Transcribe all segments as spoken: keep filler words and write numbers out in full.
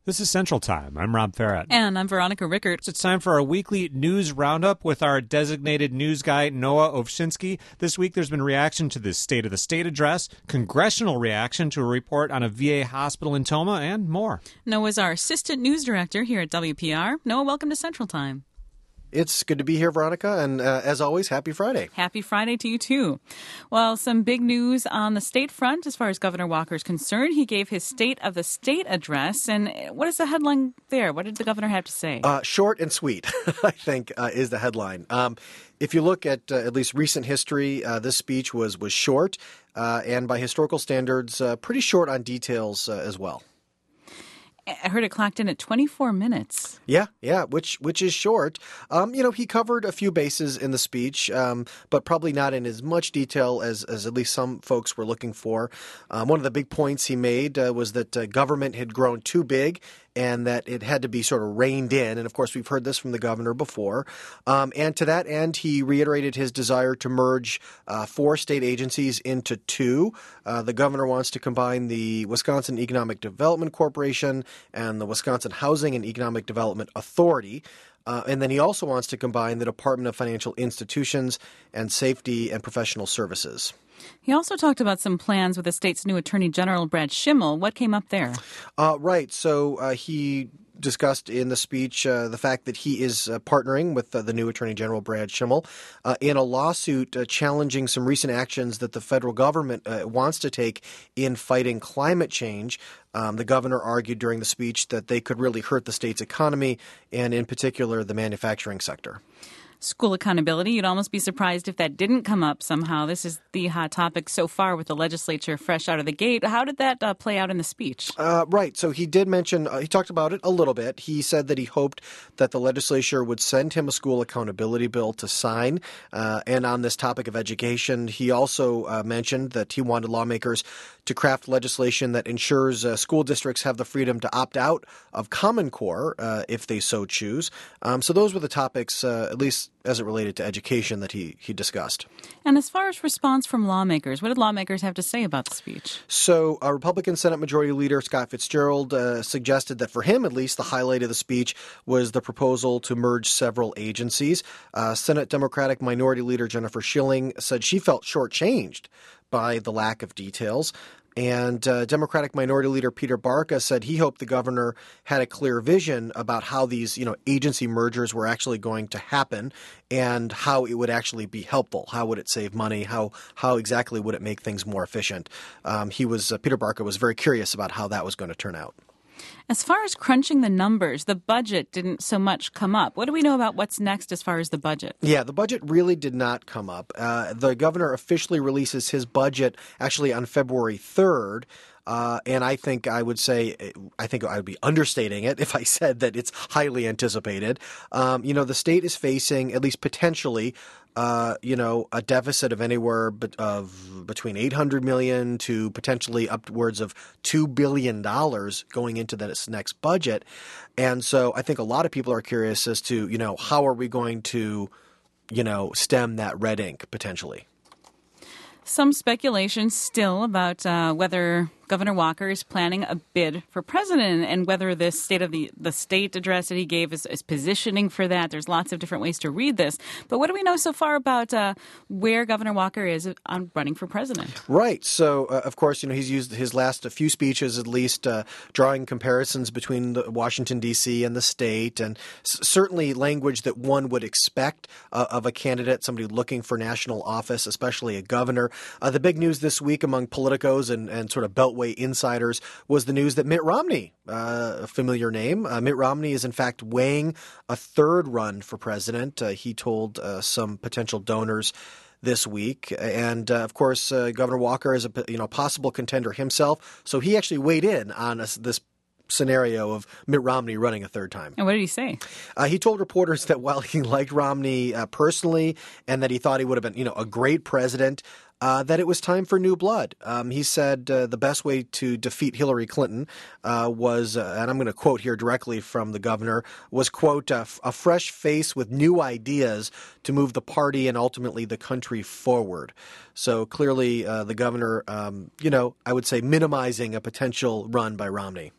This is Central Time. I'm Rob Farrett. And I'm Veronica Rickert. It's time for our weekly news roundup with our designated news guy, Noah Ovchinsky. This week there's been reaction to the State of the State address, congressional reaction to a report on a V A hospital in Toma, and more. Noah's our assistant news director here at W P R. Noah, welcome to Central Time. It's good to be here, Veronica, and uh, as always, happy Friday. Happy Friday to you, too. Well, some big news on the state front as far as Governor Walker is concerned. He gave his State of the State address, and what is the headline there? What did the governor have to say? Uh, short and sweet, I think, uh, is the headline. Um, if you look at uh, at least recent history, uh, this speech was, was short, uh, and by historical standards, uh, pretty short on details uh, as well. I heard it clocked in at twenty-four minutes. Yeah, yeah, which which is short. Um, you know, he covered a few bases in the speech, um, but probably not in as much detail as, as at least some folks were looking for. Um, one of the big points he made uh, was that uh, government had grown too big and that it had to be sort of reined in. And, of course, we've heard this from the governor before. Um, and to that end, he reiterated his desire to merge uh, four state agencies into two. Uh, the governor wants to combine the Wisconsin Economic Development Corporation and the Wisconsin Housing and Economic Development Authority. Uh, and then he also wants to combine the Department of Financial Institutions and Safety and Professional Services. He also talked about some plans with the state's new Attorney General, Brad Schimel. What came up there? Uh, right. So uh, he discussed in the speech uh, the fact that he is uh, partnering with uh, the new Attorney General, Brad Schimel, uh, in a lawsuit uh, challenging some recent actions that the federal government uh, wants to take in fighting climate change. Um, the governor argued during the speech that they could really hurt the state's economy and, in particular, the manufacturing sector. School accountability. You'd almost be surprised if that didn't come up somehow. This is the hot topic so far with the legislature fresh out of the gate. How did that uh, play out in the speech? Uh, right. So he did mention, uh, he talked about it a little bit. He said that he hoped that the legislature would send him a school accountability bill to sign. Uh, and on this topic of education, he also uh, mentioned that he wanted lawmakers to craft legislation that ensures uh, school districts have the freedom to opt out of Common Core uh, if they so choose. Um, so those were the topics, uh, at least as it related to education, that he, he discussed. And as far as response from lawmakers, what did lawmakers have to say about the speech? So uh, Republican Senate Majority Leader Scott Fitzgerald uh, suggested that for him, at least, the highlight of the speech was the proposal to merge several agencies. Uh, Senate Democratic Minority Leader Jennifer Schilling said she felt shortchanged by the lack of details. And uh, Democratic Minority Leader Peter Barca said he hoped the governor had a clear vision about how these, you know, agency mergers were actually going to happen and how it would actually be helpful. How would it save money? How how exactly would it make things more efficient? Um, he was uh, Peter Barca was very curious about how that was going to turn out. As far as crunching the numbers, the budget didn't so much come up. What do we know about what's next as far as the budget? Yeah, the budget really did not come up. Uh, the governor officially releases his budget actually on February third. Uh, and I think I would say, I think I would be understating it if I said that it's highly anticipated. Um, you know, the state is facing, at least potentially, uh, you know, a deficit of anywhere be- of between eight hundred million dollars to potentially upwards of two billion dollars going into this next budget. And so I think a lot of people are curious as to, you know, how are we going to, you know, stem that red ink potentially? Some speculation still about uh, whether Governor Walker is planning a bid for president and whether this State of the, the State address that he gave is, is positioning for that. There's lots of different ways to read this. But what do we know so far about uh, where Governor Walker is on running for president? Right. So, uh, of course, you know, he's used his last few speeches at least uh, drawing comparisons between the Washington, D C and the state, and s- certainly language that one would expect uh, of a candidate, somebody looking for national office, especially a governor. Uh, the big news this week among politicos and, and sort of Beltway insiders was the news that Mitt Romney, uh, a familiar name, uh, Mitt Romney is in fact weighing a third run for president. Uh, he told uh, some potential donors this week. And, uh, of course, uh, Governor Walker is a you know possible contender himself. So he actually weighed in on us, this scenario of Mitt Romney running a third time. And what did he say? Uh, he told reporters that while he liked Romney uh, personally and that he thought he would have been, you know, a great president, uh, that it was time for new blood. Um, he said uh, the best way to defeat Hillary Clinton uh, was, uh, and I'm going to quote here directly from the governor, was, quote, a, a fresh face with new ideas to move the party and ultimately the country forward. So clearly uh, the governor, um, you know, I would say minimizing a potential run by Romney.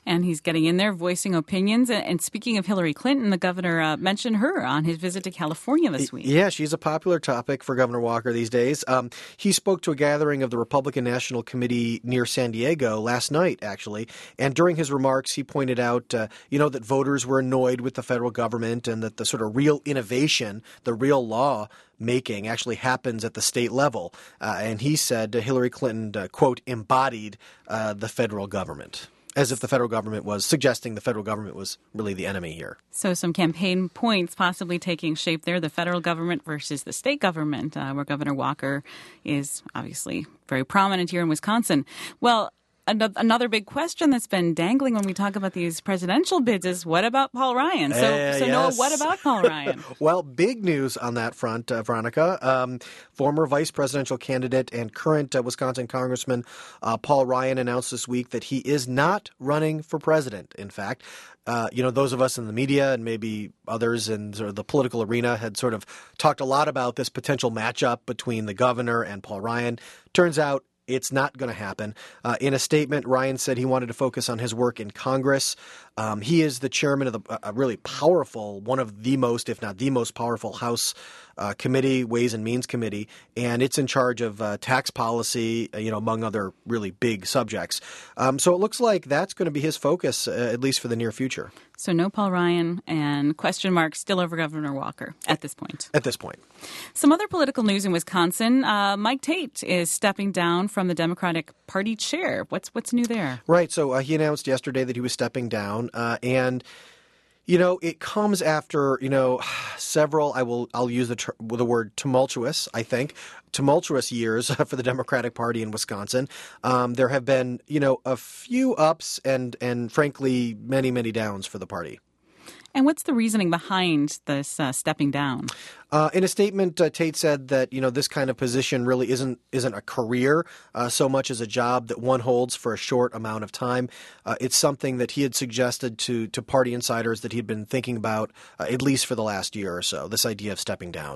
And he's getting in there, voicing opinions. And speaking of Hillary Clinton, the governor uh, mentioned her on his visit to California this week. Yeah, she's a popular topic for Governor Walker these days. Um, he spoke to a gathering of the Republican National Committee near San Diego last night, actually. And during his remarks, he pointed out, uh, you know, that voters were annoyed with the federal government and that the sort of real innovation, the real law making actually happens at the state level. Uh, and he said uh, Hillary Clinton, uh, quote, embodied uh, the federal government, as if the federal government was suggesting the federal government was really the enemy here. So some campaign points possibly taking shape there, the federal government versus the state government, uh, where Governor Walker is obviously very prominent here in Wisconsin. Well, another big question that's been dangling when we talk about these presidential bids is, what about Paul Ryan? So, uh, so yes. Noah, what about Paul Ryan? Well, big news on that front, uh, Veronica. Um, former vice presidential candidate and current uh, Wisconsin Congressman uh, Paul Ryan announced this week that he is not running for president. In fact, Uh, you know, those of us in the media and maybe others in sort of the political arena had sort of talked a lot about this potential matchup between the governor and Paul Ryan. Turns out it's not going to happen. Uh, in a statement, Ryan said he wanted to focus on his work in Congress. Um, he is the chairman of the, a really powerful, one of the most, if not the most powerful House uh, committee, Ways and Means Committee, and it's in charge of uh, tax policy, you know, among other really big subjects. Um, so it looks like that's going to be his focus, uh, at least for the near future. So no Paul Ryan, and question marks still over Governor Walker at this point. At this point. Some other political news in Wisconsin. Uh, Mike Tate is stepping down from the Democratic Party chair. What's what's new there? Right. So uh, he announced yesterday that he was stepping down, uh, and you know, it comes after, you know, several, I will, I'll use the ter- the word tumultuous, I think, tumultuous years for the Democratic Party in Wisconsin. Um, there have been, you know, a few ups and, and frankly, many, many downs for the party. And what's the reasoning behind this uh, stepping down? Uh, in a statement, uh, Tate said that, you know, this kind of position really isn't isn't a career uh, so much as a job that one holds for a short amount of time. Uh, it's something that he had suggested to to party insiders that he'd been thinking about uh, at least for the last year or so, this idea of stepping down.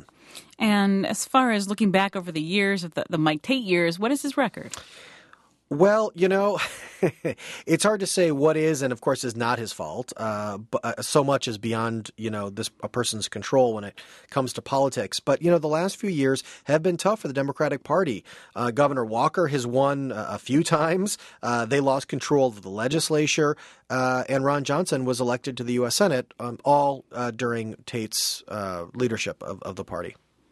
And as far as looking back over the years of the, the Mike Tate years, what is his record? Well, you know, it's hard to say what is and, of course, is not his fault. Uh, but uh, so much is beyond, you know, this a person's control when it comes to politics. But, you know, the last few years have been tough for the Democratic Party. Uh, Governor Walker has won uh, a few times. Uh, they lost control of the legislature. Uh, and Ron Johnson was elected to the U S Senate, um, all uh, during Tate's uh, leadership of, of the party.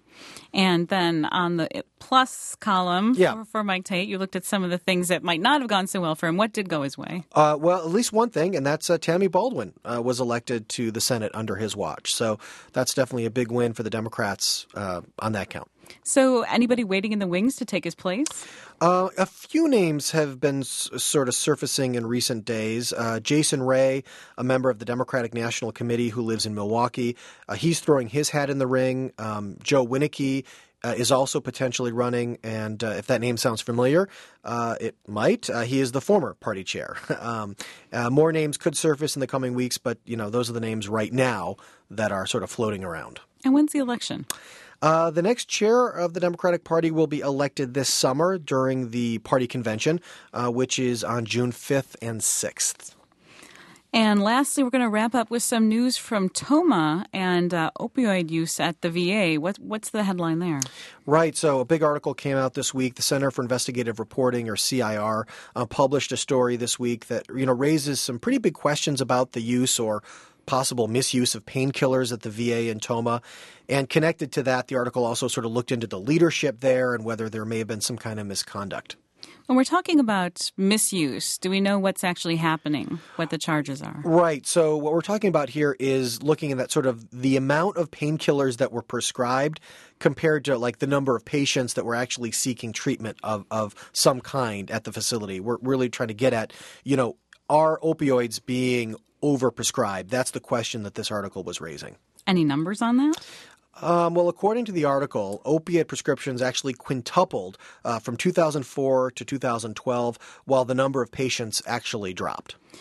And then on the plus column yeah. for, for Mike Tate, you looked at some of the things that might not have gone so well for him. What did go his way? Uh, well, at least one thing, and that's uh, Tammy Baldwin uh, was elected to the Senate under his watch. So that's definitely a big win for the Democrats uh, on that count. So anybody waiting in the wings to take his place? Uh, a few names have been s- sort of surfacing in recent days. Uh, Jason Ray, a member of the Democratic National Committee who lives in Milwaukee, uh, he's throwing his hat in the ring. Um, Joe Winnicke uh, is also potentially running, and uh, if that name sounds familiar, uh, it might. Uh, he is the former party chair. um, uh, more names could surface in the coming weeks, but you know those are the names right now that are sort of floating around. And when's the election? Uh, the next chair of the Democratic Party will be elected this summer during the party convention, uh, which is on June fifth and sixth. And lastly, we're going to wrap up with some news from Toma and uh, opioid use at the V A. What, what's the headline there? Right. So a big article came out this week. The Center for Investigative Reporting, or C I R, uh, published a story this week that, you know, raises some pretty big questions about the use or possible misuse of painkillers at the V A in Toma. And connected to that, the article also sort of looked into the leadership there and whether there may have been some kind of misconduct. When we're talking about misuse, do we know what's actually happening, what the charges are? Right. So what we're talking about here is looking at that sort of the amount of painkillers that were prescribed compared to like the number of patients that were actually seeking treatment of, of some kind at the facility. We're really trying to get at, you know, are opioids being overprescribed? That's the question that this article was raising. Any numbers on that? Um, well, according to the article, opiate prescriptions actually quintupled uh, from two thousand four to two thousand twelve, while the number of patients actually dropped.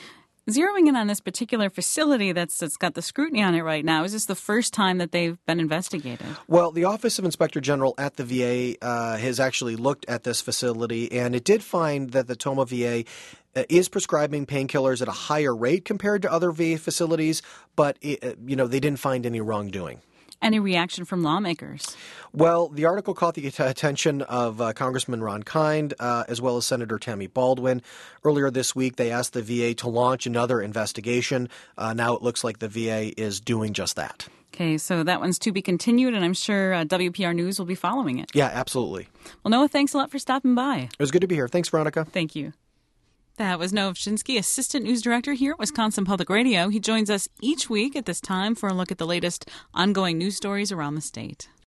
Zeroing in on this particular facility that's, that's got the scrutiny on it right now, is this the first time that they've been investigated? Well, the Office of Inspector General at the V A uh, has actually looked at this facility, and it did find that the Tomah V A uh, is prescribing painkillers at a higher rate compared to other V A facilities, but it, you know they didn't find any wrongdoing. Any reaction from lawmakers? Well, the article caught the attention of uh, Congressman Ron Kind, uh, as well as Senator Tammy Baldwin. Earlier this week, they asked the V A to launch another investigation. Uh, now it looks like the V A is doing just that. Okay, so that one's to be continued, and I'm sure uh, W P R News will be following it. Yeah, absolutely. Well, Noah, thanks a lot for stopping by. It was good to be here. Thanks, Veronica. Thank you. That was Noah Ovchinsky, Assistant News Director here at Wisconsin Public Radio. He joins us each week at this time for a look at the latest ongoing news stories around the state.